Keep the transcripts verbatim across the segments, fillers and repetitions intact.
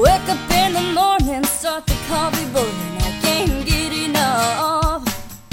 Wake up in the morning, start the coffee boiling, I can't get enough.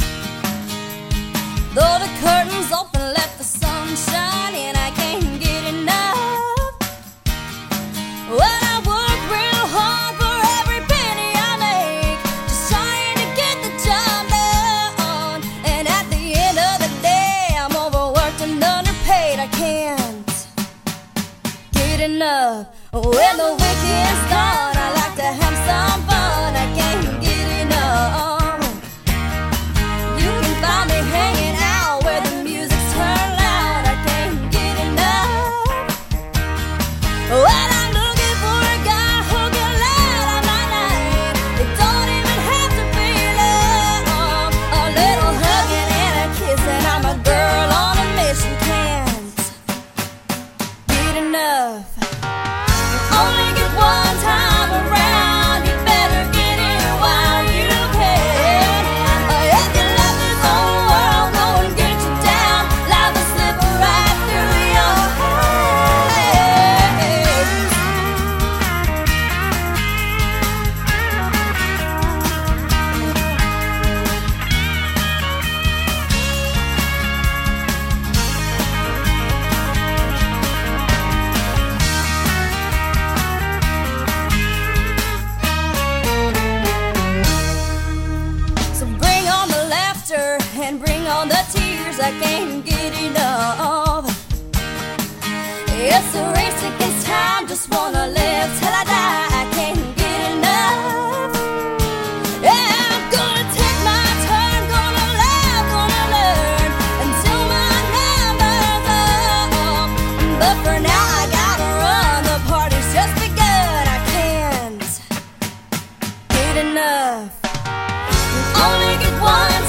Though the curtains open, let the sun shine in, I can't get enough. Well, I work real hard for every penny I make, just trying to get the job done. And at the end of the day, I'm overworked and underpaid, I can't get enough. When the weekend's done, I like to have some fun, I can't get enough. You can find me hanging out where the music's turned loud, I can't get enough. Well, I'm looking for a guy who can light up my night. It don't even have to be love. A little hugging and a kiss, and I'm a girl on a mission, can't get enough. Only get one time around, you better get in while you can. If your love is whole world, go and get you down, life will slip right through your hands. So bring on the laughter and bring on the tears, I can't get enough. It's a race against time, just wanna live till I die, I can't get enough. Yeah, I'm gonna take my turn, gonna laugh, gonna learn until my number's up. But for now I gotta run, the party's just begun, I can't get enough. You only get one